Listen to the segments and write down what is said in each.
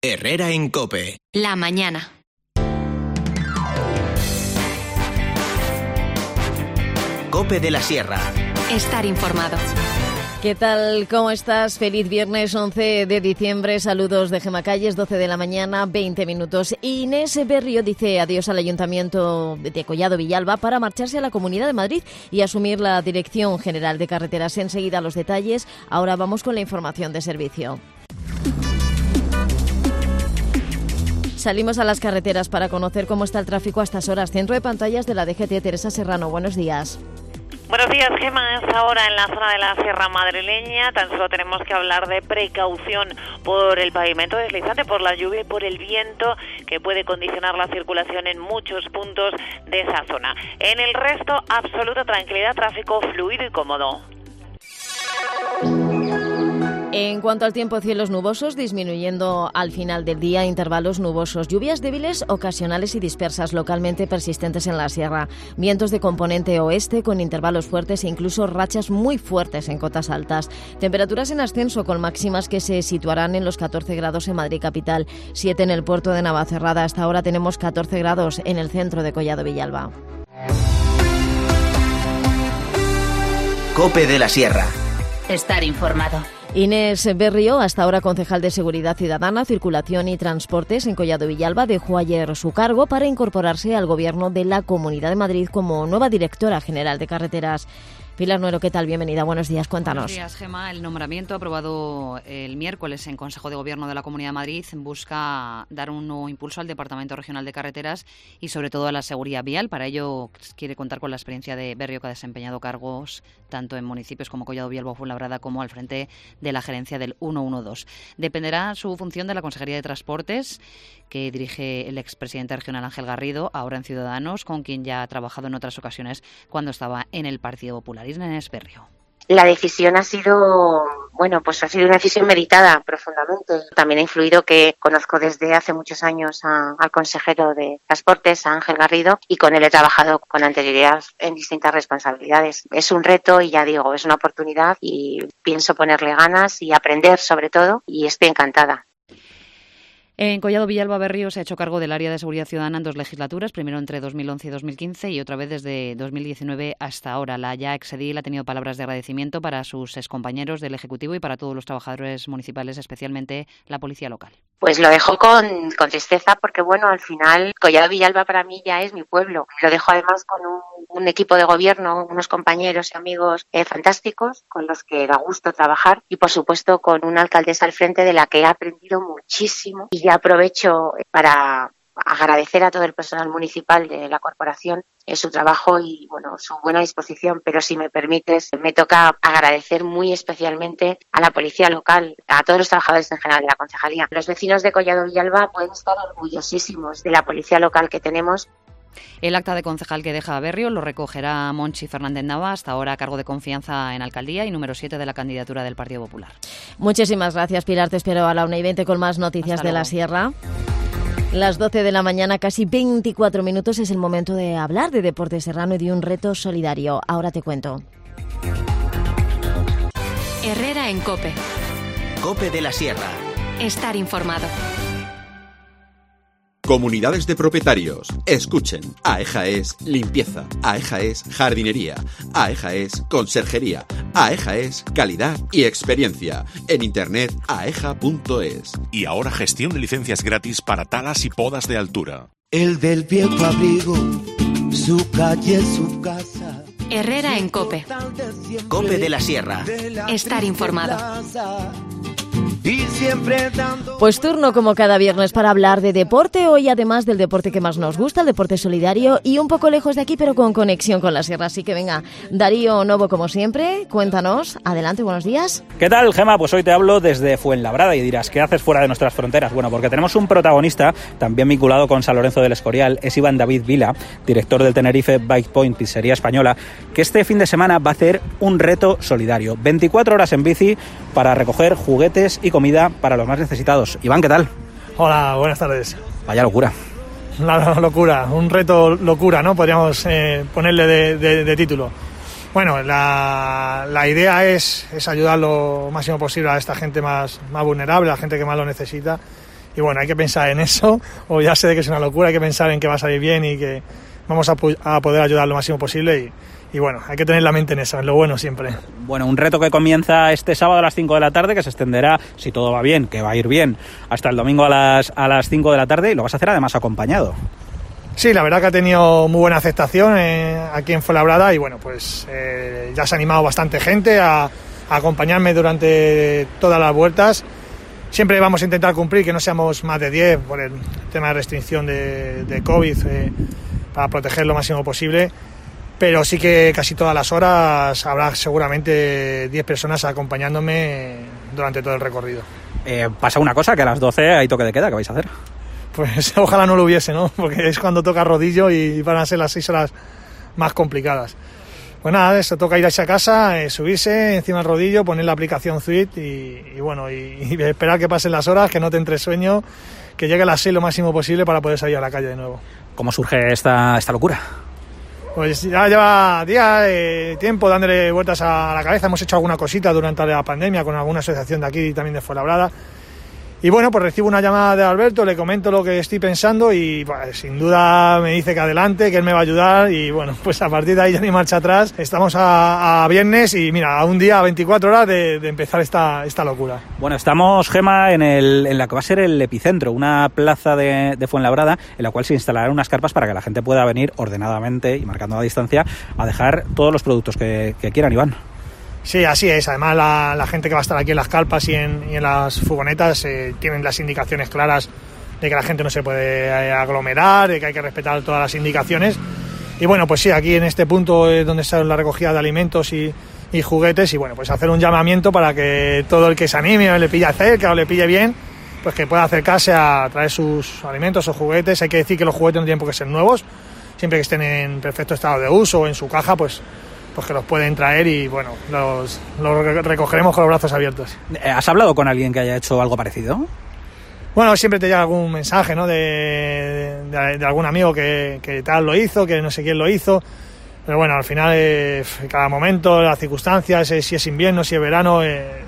Herrera en COPE. La mañana. COPE de la Sierra. Estar informado. ¿Qué tal? ¿Cómo estás? Feliz viernes 11 de diciembre. Saludos de Gemma Calles, 12 de la mañana, 20 minutos. Inés Berrio dice adiós al Ayuntamiento de Collado Villalba para marcharse a la Comunidad de Madrid y asumir la Dirección General de Carreteras. Enseguida los detalles. Ahora vamos con la información de servicio. Salimos a las carreteras para conocer cómo está el tráfico a estas horas. Centro de pantallas de la DGT, Teresa Serrano. Buenos días. Buenos días, Gemma. Es ahora en la zona de la Sierra Madrileña. Tan solo tenemos que hablar de precaución por el pavimento deslizante, por la lluvia y por el viento que puede condicionar la circulación en muchos puntos de esa zona. En el resto, absoluta tranquilidad, tráfico fluido y cómodo. En cuanto al tiempo, cielos nubosos, disminuyendo al final del día, intervalos nubosos, lluvias débiles, ocasionales y dispersas, localmente persistentes en la sierra, vientos de componente oeste con intervalos fuertes e incluso rachas muy fuertes en cotas altas, temperaturas en ascenso con máximas que se situarán en los 14 grados en Madrid capital, 7 en el puerto de Navacerrada. Hasta ahora tenemos 14 grados en el centro de Collado Villalba. COPE de la Sierra. Estar informado. Inés Berrio, hasta ahora concejal de Seguridad Ciudadana, Circulación y Transportes en Collado Villalba, dejó ayer su cargo para incorporarse al Gobierno de la Comunidad de Madrid como nueva directora general de carreteras. Pilar Nuero, ¿qué tal? Bienvenida, buenos días, cuéntanos. Buenos días, Gemma. El nombramiento aprobado el miércoles en Consejo de Gobierno de la Comunidad de Madrid busca dar un nuevo impulso al Departamento Regional de Carreteras y sobre todo a la seguridad vial. Para ello quiere contar con la experiencia de Berrio, que ha desempeñado cargos tanto en municipios como Collado Villalba o Fuenlabrada como al frente de la gerencia del 112. Dependerá su función de la Consejería de Transportes, que dirige el expresidente regional Ángel Garrido, ahora en Ciudadanos, con quien ya ha trabajado en otras ocasiones cuando estaba en el Partido Popular. Inés Berrio. La decisión ha sido una decisión meditada profundamente. También ha influido que conozco desde hace muchos años al consejero de Transportes, a Ángel Garrido, y con él he trabajado con anterioridad en distintas responsabilidades. Es un reto y ya digo, es una oportunidad y pienso ponerle ganas y aprender sobre todo, y estoy encantada. En Collado Villalba, Berrio se ha hecho cargo del área de seguridad ciudadana en 2 legislaturas, primero entre 2011 y 2015 y otra vez desde 2019 hasta ahora. La ya exedil ha tenido palabras de agradecimiento para sus excompañeros del Ejecutivo y para todos los trabajadores municipales, especialmente la policía local. Pues lo dejo con tristeza porque, al final Collado Villalba para mí ya es mi pueblo. Lo dejo además con un equipo de gobierno, unos compañeros y amigos fantásticos con los que da gusto trabajar y, por supuesto, con una alcaldesa al frente de la que he aprendido muchísimo. Y aprovecho para agradecer a todo el personal municipal de la corporación su trabajo y su buena disposición, pero si me permites, me toca agradecer muy especialmente a la policía local, a todos los trabajadores en general de la concejalía. Los vecinos de Collado Villalba pueden estar orgullosísimos de la policía local que tenemos. El acta de concejal que deja Berrio lo recogerá Monchi Fernández Nava, hasta ahora a cargo de confianza en alcaldía y número 7 de la candidatura del Partido Popular. Muchísimas gracias, Pilar. Te espero a la 1:20 con más noticias de la Sierra. Las 12 de la mañana, casi 24 minutos, es el momento de hablar de deporte serrano y de un reto solidario. Ahora te cuento. Herrera en COPE. COPE de la Sierra. Estar informado. Comunidades de propietarios. Escuchen. AEJA es limpieza. AEJA es jardinería. AEJA es conserjería. AEJA es calidad y experiencia. En internet aeja.es. Y ahora gestión de licencias gratis para talas y podas de altura. El del viejo abrigo, su calle, su casa. Herrera en COPE. COPE de la Sierra. Estar informado. Pues turno como cada viernes para hablar de deporte, hoy además del deporte que más nos gusta, el deporte solidario y un poco lejos de aquí pero con conexión con la sierra, así que venga, Darío Novo como siempre, cuéntanos, adelante, buenos días. ¿Qué tal, Gemma? Pues hoy te hablo desde Fuenlabrada y dirás, ¿qué haces fuera de nuestras fronteras? Bueno, porque tenemos un protagonista también vinculado con San Lorenzo del Escorial, es Iván David Vila, director del Tenerife Bike Point, pizzería española, que este fin de semana va a hacer un reto solidario, 24 horas en bici para recoger juguetes y comida para los más necesitados. Iván, ¿qué tal? Hola, buenas tardes. Vaya locura. La locura, un reto locura, ¿no? Podríamos ponerle de título. Bueno, la idea es ayudar lo máximo posible a esta gente más vulnerable, a la gente que más lo necesita. bueno, hay que pensar en eso, o ya sé de que es una locura, hay que pensar en que va a salir bien y que vamos a poder ayudar lo máximo posible y bueno, hay que tener la mente en eso, en lo bueno siempre. Bueno, un reto que comienza este sábado a las 5 de la tarde, que se extenderá, si todo va bien, que va a ir bien, hasta el domingo a las 5 de la tarde, y lo vas a hacer además acompañado. Sí, la verdad que ha tenido muy buena aceptación aquí en Fuenlabrada y bueno, pues ya se ha animado bastante gente a acompañarme durante todas las vueltas. Siempre vamos a intentar cumplir que no seamos más de 10 por el tema de restricción de COVID, para proteger lo máximo posible. Pero sí que casi todas las horas habrá seguramente 10 personas acompañándome durante todo el recorrido. Pasa una cosa, que a las 12 hay toque de queda, ¿qué vais a hacer? Pues ojalá no lo hubiese, ¿no? Porque es cuando toca rodillo y van a ser las 6 horas más complicadas. Pues nada, eso, toca irse a casa, subirse encima del rodillo, poner la aplicación Zwift y bueno, y esperar que pasen las horas, que no te entre sueño, que llegue a las 6 lo máximo posible para poder salir a la calle de nuevo. ¿Cómo surge esta locura? Pues ya lleva días, tiempo dándole vueltas a la cabeza. Hemos hecho alguna cosita durante la pandemia con alguna asociación de aquí también de Fuenlabrada. Y bueno, pues recibo una llamada de Alberto, le comento lo que estoy pensando y pues, sin duda me dice que adelante, que él me va a ayudar y bueno, pues a partir de ahí ya ni marcha atrás. Estamos a viernes y mira, a un día, a 24 horas de empezar esta locura. Bueno, estamos, Gema, en la que va a ser el epicentro, una plaza de Fuenlabrada en la cual se instalarán unas carpas para que la gente pueda venir ordenadamente y marcando la distancia a dejar todos los productos que quieran, Iván. Sí, así es. Además, la gente que va a estar aquí en las carpas y en las furgonetas tienen las indicaciones claras de que la gente no se puede aglomerar, de que hay que respetar todas las indicaciones. Y bueno, pues sí, aquí en este punto es donde está la recogida de alimentos y juguetes y bueno, pues hacer un llamamiento para que todo el que se anime o le pille cerca o le pille bien, pues que pueda acercarse a traer sus alimentos o juguetes. Hay que decir que los juguetes no tienen por qué ser nuevos, siempre que estén en perfecto estado de uso o en su caja, pues que los pueden traer y bueno, los recogeremos con los brazos abiertos. ¿Has hablado con alguien que haya hecho algo parecido? Bueno, siempre te llega algún mensaje, ¿no? de algún amigo que tal lo hizo, que no sé quién lo hizo, pero bueno, al final cada momento, las circunstancias, si es invierno, si es verano,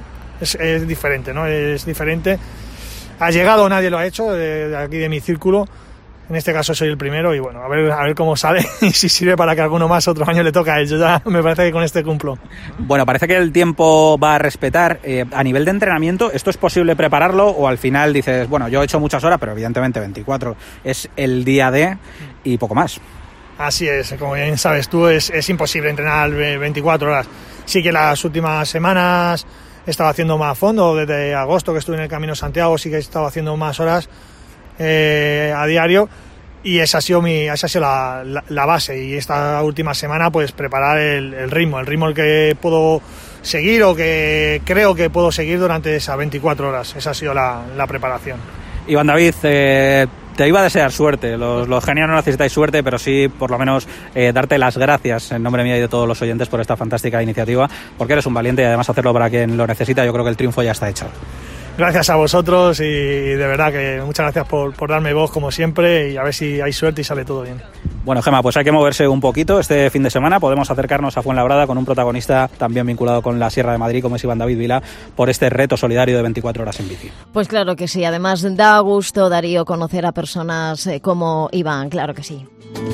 es diferente, ¿no? Es diferente. Ha llegado, nadie lo ha hecho, de aquí de mi círculo. En este caso soy el primero y bueno, a ver cómo sale y si sirve para que alguno más otro año le toque a él. Yo ya me parece que con este cumplo. Bueno, parece que el tiempo va a respetar. A nivel de entrenamiento, ¿esto es posible prepararlo o al final dices, bueno, yo he hecho muchas horas, pero evidentemente 24 es el día de y poco más? Así es, como bien sabes tú, es imposible entrenar 24 horas. Sí que las últimas semanas he estado haciendo más a fondo, desde agosto que estuve en el Camino Santiago sí que he estado haciendo más horas a diario y esa ha sido la base y esta última semana pues preparar el ritmo el que puedo seguir o que creo que puedo seguir durante esas 24 horas. Esa ha sido la preparación. Iván David, te iba a desear suerte. Los genios no necesitáis suerte, pero sí por lo menos darte las gracias en nombre mío y de todos los oyentes por esta fantástica iniciativa, porque eres un valiente y además hacerlo para quien lo necesita. Yo creo que el triunfo ya está hecho. Gracias a vosotros y de verdad que muchas gracias por darme voz como siempre y a ver si hay suerte y sale todo bien. Bueno, Gema, pues hay que moverse un poquito. Este fin de semana podemos acercarnos a Fuenlabrada con un protagonista también vinculado con la Sierra de Madrid, como es Iván David Vila, por este reto solidario de 24 horas en bici. Pues claro que sí. Además, da gusto, Darío, conocer a personas como Iván. Claro que sí.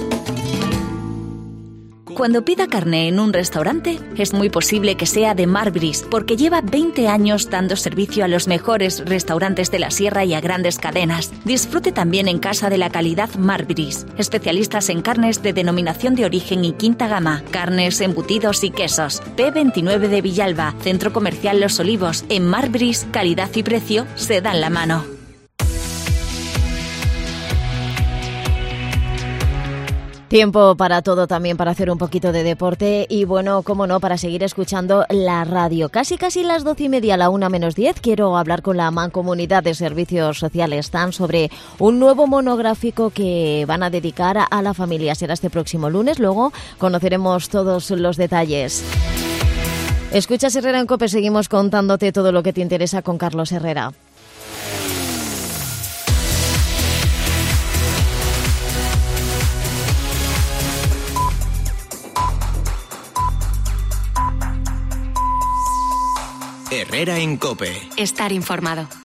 Cuando pida carne en un restaurante, es muy posible que sea de Mar Bris, porque lleva 20 años dando servicio a los mejores restaurantes de la Sierra y a grandes cadenas. Disfrute también en casa de la calidad Mar Bris, especialistas en carnes de denominación de origen y quinta gama, carnes, embutidos y quesos. P29 de Villalba, Centro Comercial Los Olivos. En Mar Bris, calidad y precio se dan la mano. Tiempo para todo, también para hacer un poquito de deporte y bueno, cómo no, para seguir escuchando la radio. Casi las 12:30, la 1:10, quiero hablar con la Mancomunidad de Servicios Sociales TAN sobre un nuevo monográfico que van a dedicar a la familia. Será este próximo lunes, luego conoceremos todos los detalles. Escuchas Herrera en COPE, seguimos contándote todo lo que te interesa con Carlos Herrera. Herrera en COPE. Estar informado.